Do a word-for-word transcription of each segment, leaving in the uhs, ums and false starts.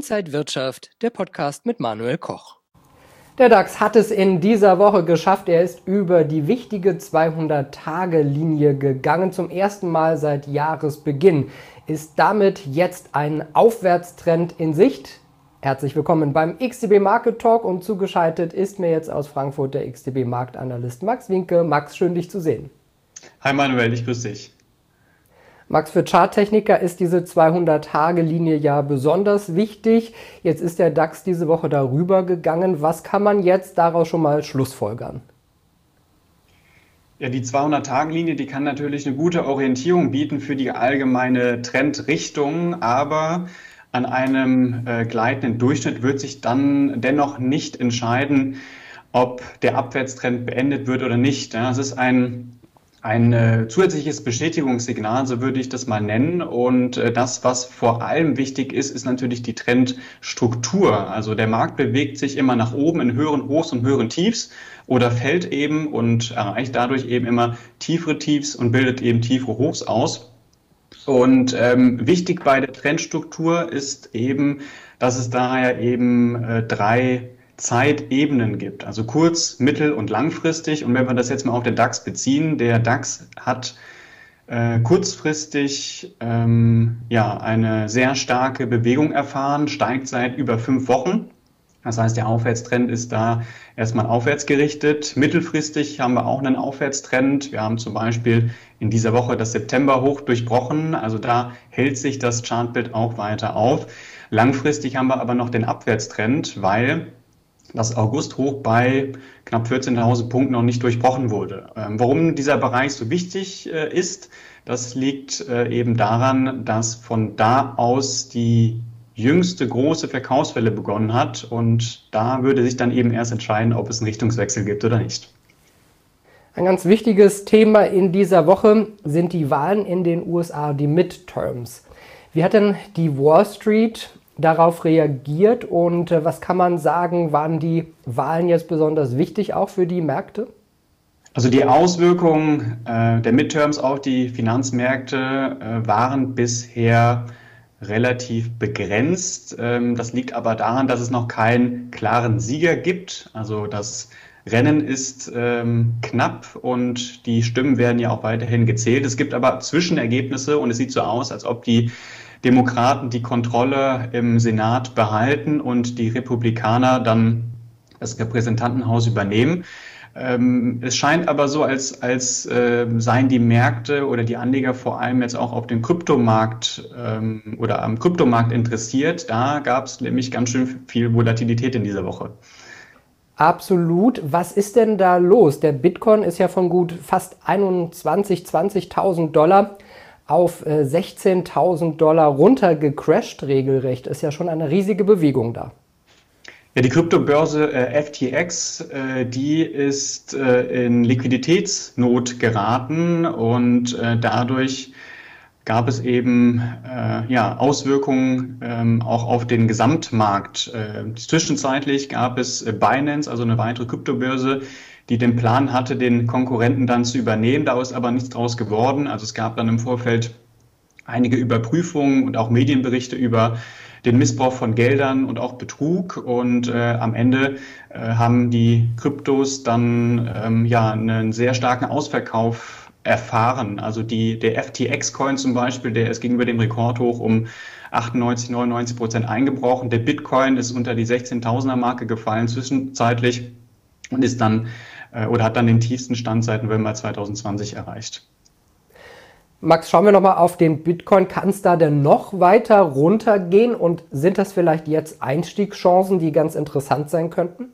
Inside Wirtschaft, der Podcast mit Manuel Koch. Der DAX hat es in dieser Woche geschafft. Er ist über die wichtige zweihundert-Tage-Linie gegangen. Zum ersten Mal seit Jahresbeginn ist damit jetzt ein Aufwärtstrend in Sicht. Herzlich willkommen beim X T B Market Talk und zugeschaltet ist mir jetzt aus Frankfurt der X T B Marktanalyst Max Winke. Max, schön dich zu sehen. Hi Manuel, ich grüße dich. Max, für Charttechniker ist diese zweihundert-Tage-Linie ja besonders wichtig. Jetzt ist der DAX diese Woche darüber gegangen. Was kann man jetzt daraus schon mal schlussfolgern? Ja, die zweihundert-Tage-Linie, die kann natürlich eine gute Orientierung bieten für die allgemeine Trendrichtung, aber an einem äh, gleitenden Durchschnitt wird sich dann dennoch nicht entscheiden, ob der Abwärtstrend beendet wird oder nicht. Ja, es ist ein Ein äh, zusätzliches Bestätigungssignal, so würde ich das mal nennen. Und äh, das, was vor allem wichtig ist, ist natürlich die Trendstruktur. Also der Markt bewegt sich immer nach oben in höheren Hochs und höheren Tiefs oder fällt eben und erreicht dadurch eben immer tiefere Tiefs und bildet eben tiefere Hochs aus. Und ähm, wichtig bei der Trendstruktur ist eben, dass es daher eben äh, drei Zeitebenen gibt, also kurz-, mittel- und langfristig. Und wenn wir das jetzt mal auf den DAX beziehen, der DAX hat äh, kurzfristig ähm, ja eine sehr starke Bewegung erfahren, steigt seit über fünf Wochen. Das heißt, der Aufwärtstrend ist da erstmal aufwärts gerichtet. Mittelfristig haben wir auch einen Aufwärtstrend. Wir haben zum Beispiel in dieser Woche das September-Hoch durchbrochen. Also da hält sich das Chartbild auch weiter auf. Langfristig haben wir aber noch den Abwärtstrend, weil das August-Hoch bei knapp vierzehntausend Punkten noch nicht durchbrochen wurde. Ähm, warum dieser Bereich so wichtig äh, ist, das liegt äh, eben daran, dass von da aus die jüngste große Verkaufswelle begonnen hat und da würde sich dann eben erst entscheiden, ob es einen Richtungswechsel gibt oder nicht. Ein ganz wichtiges Thema in dieser Woche sind die Wahlen in den U S A, die Midterms. Wie hat denn die Wall Street darauf reagiert und äh, was kann man sagen, waren die Wahlen jetzt besonders wichtig auch für die Märkte? Also die Auswirkungen äh, der Midterms auf die Finanzmärkte äh, waren bisher relativ begrenzt. Ähm, das liegt aber daran, dass es noch keinen klaren Sieger gibt. Also das Rennen ist ähm, knapp und die Stimmen werden ja auch weiterhin gezählt. Es gibt aber Zwischenergebnisse und es sieht so aus, als ob die Demokraten die Kontrolle im Senat behalten und die Republikaner dann das Repräsentantenhaus übernehmen. Ähm, es scheint aber so, als, als äh, seien die Märkte oder die Anleger vor allem jetzt auch auf den Kryptomarkt ähm, oder am Kryptomarkt interessiert. Da gab es nämlich ganz schön viel Volatilität in dieser Woche. Absolut. Was ist denn da los? Der Bitcoin ist ja von gut fast einundzwanzigtausend, zwanzigtausend Dollar auf äh, sechzehntausend Dollar runtergecrasht regelrecht. Ist ja schon eine riesige Bewegung da. Ja, die Kryptobörse äh, F T X, äh, die ist äh, in Liquiditätsnot geraten und äh, dadurch gab es eben äh, ja, Auswirkungen ähm, auch auf den Gesamtmarkt. Äh, zwischenzeitlich gab es äh, Binance, also eine weitere Kryptobörse, die den Plan hatte, den Konkurrenten dann zu übernehmen. Da ist aber nichts draus geworden. Also es gab dann im Vorfeld einige Überprüfungen und auch Medienberichte über den Missbrauch von Geldern und auch Betrug. Und äh, am Ende äh, haben die Kryptos dann ähm, ja einen sehr starken Ausverkauf erfahren. Also die, der F T X-Coin zum Beispiel, der ist gegenüber dem Rekordhoch um achtundneunzig, neunundneunzig Prozent eingebrochen. Der Bitcoin ist unter die sechzehntausender-Marke gefallen zwischenzeitlich und ist dann oder hat dann den tiefsten Stand seit November zweitausendzwanzig erreicht. Max, schauen wir nochmal auf den Bitcoin. Kann es da denn noch weiter runtergehen und sind das vielleicht jetzt Einstiegschancen, die ganz interessant sein könnten?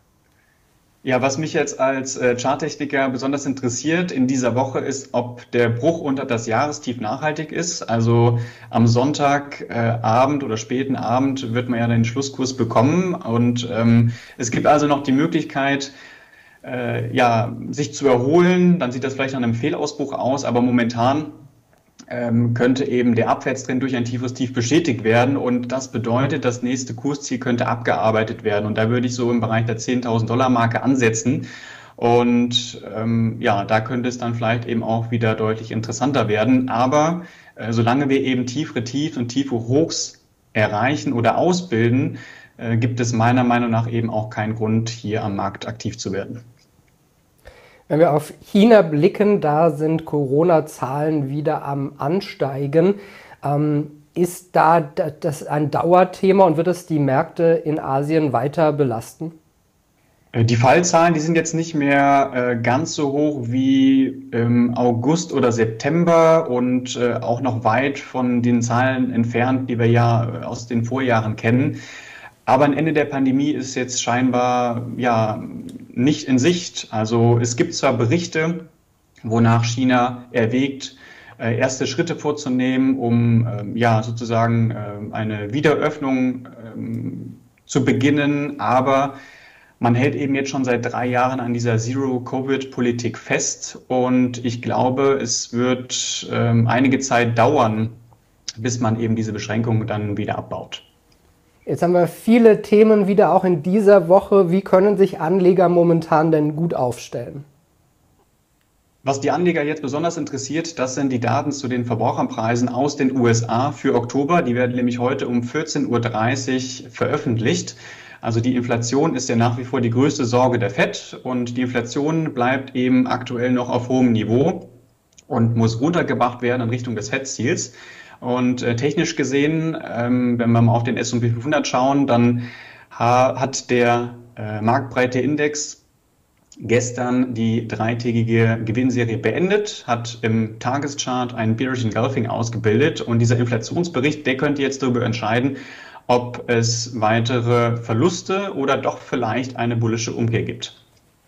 Ja, was mich jetzt als äh, Charttechniker besonders interessiert in dieser Woche ist, ob der Bruch unter das Jahrestief nachhaltig ist. Also am Sonntagabend äh, oder späten Abend wird man ja den Schlusskurs bekommen und ähm, es gibt also noch die Möglichkeit, Äh, ja, sich zu erholen, dann sieht das vielleicht nach einem Fehlausbruch aus, aber momentan ähm, könnte eben der Abwärtstrend durch ein tieferes Tief bestätigt werden und das bedeutet, das nächste Kursziel könnte abgearbeitet werden und da würde ich so im Bereich der zehntausend Dollar Marke ansetzen und ähm, ja, da könnte es dann vielleicht eben auch wieder deutlich interessanter werden, aber äh, solange wir eben tiefere Tiefs und tiefe Hochs erreichen oder ausbilden, äh, gibt es meiner Meinung nach eben auch keinen Grund, hier am Markt aktiv zu werden. Wenn wir auf China blicken, da sind Corona-Zahlen wieder am Ansteigen. Ähm, ist da das ein Dauerthema und wird es die Märkte in Asien weiter belasten? Die Fallzahlen, die sind jetzt nicht mehr äh, ganz so hoch wie im August oder September und äh, auch noch weit von den Zahlen entfernt, die wir ja äh, aus den Vorjahren kennen. Aber ein Ende der Pandemie ist jetzt scheinbar ja nicht in Sicht. Also es gibt zwar Berichte, wonach China erwägt, äh, erste Schritte vorzunehmen, um äh, ja sozusagen äh, eine Wiederöffnung äh, zu beginnen, aber man hält eben jetzt schon seit drei Jahren an dieser Zero-Covid-Politik fest und ich glaube, es wird ähm, einige Zeit dauern, bis man eben diese Beschränkungen dann wieder abbaut. Jetzt haben wir viele Themen wieder auch in dieser Woche. Wie können sich Anleger momentan denn gut aufstellen? Was die Anleger jetzt besonders interessiert, das sind die Daten zu den Verbraucherpreisen aus den U S A für Oktober. Die werden nämlich heute um vierzehn Uhr dreißig veröffentlicht. Also die Inflation ist ja nach wie vor die größte Sorge der Fed und die Inflation bleibt eben aktuell noch auf hohem Niveau und muss runtergebracht werden in Richtung des Fed-Ziels. Und äh, technisch gesehen, ähm, wenn wir mal auf den S und P fünfhundert schauen, dann ha- hat der äh, marktbreite Index gestern die dreitägige Gewinnserie beendet, hat im Tageschart einen Bearish Engulfing ausgebildet und dieser Inflationsbericht, der könnte jetzt darüber entscheiden, ob es weitere Verluste oder doch vielleicht eine bullische Umkehr gibt.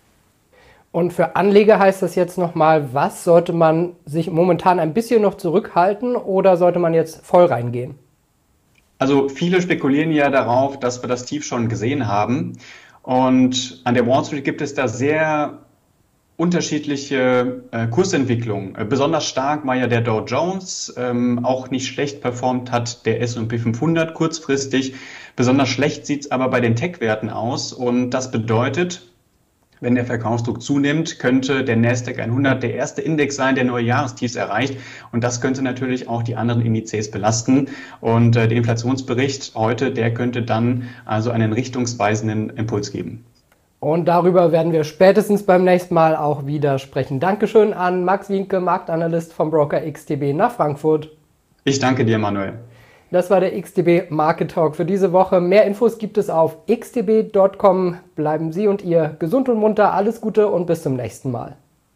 Und für Anleger heißt das jetzt nochmal, was sollte man sich momentan ein bisschen noch zurückhalten oder sollte man jetzt voll reingehen? Also viele spekulieren ja darauf, dass wir das Tief schon gesehen haben. Und an der Wall Street gibt es da sehr unterschiedliche äh, Kursentwicklungen. Äh, besonders stark war ja der Dow Jones, ähm, auch nicht schlecht performt hat der S und P fünfhundert kurzfristig. Besonders schlecht sieht es aber bei den Tech-Werten aus und das bedeutet, wenn der Verkaufsdruck zunimmt, könnte der Nasdaq hundert der erste Index sein, der neue Jahrestiefs erreicht und das könnte natürlich auch die anderen Indizes belasten und äh, der Inflationsbericht heute, der könnte dann also einen richtungsweisenden Impuls geben. Und darüber werden wir spätestens beim nächsten Mal auch wieder sprechen. Dankeschön an Max Wienke, Marktanalyst vom Broker X T B nach Frankfurt. Ich danke dir, Manuel. Das war der X T B Market Talk für diese Woche. Mehr Infos gibt es auf x t b punkt com. Bleiben Sie und ihr gesund und munter. Alles Gute und bis zum nächsten Mal.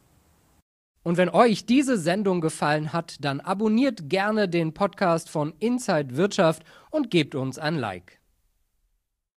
Und wenn euch diese Sendung gefallen hat, dann abonniert gerne den Podcast von Inside Wirtschaft und gebt uns ein Like.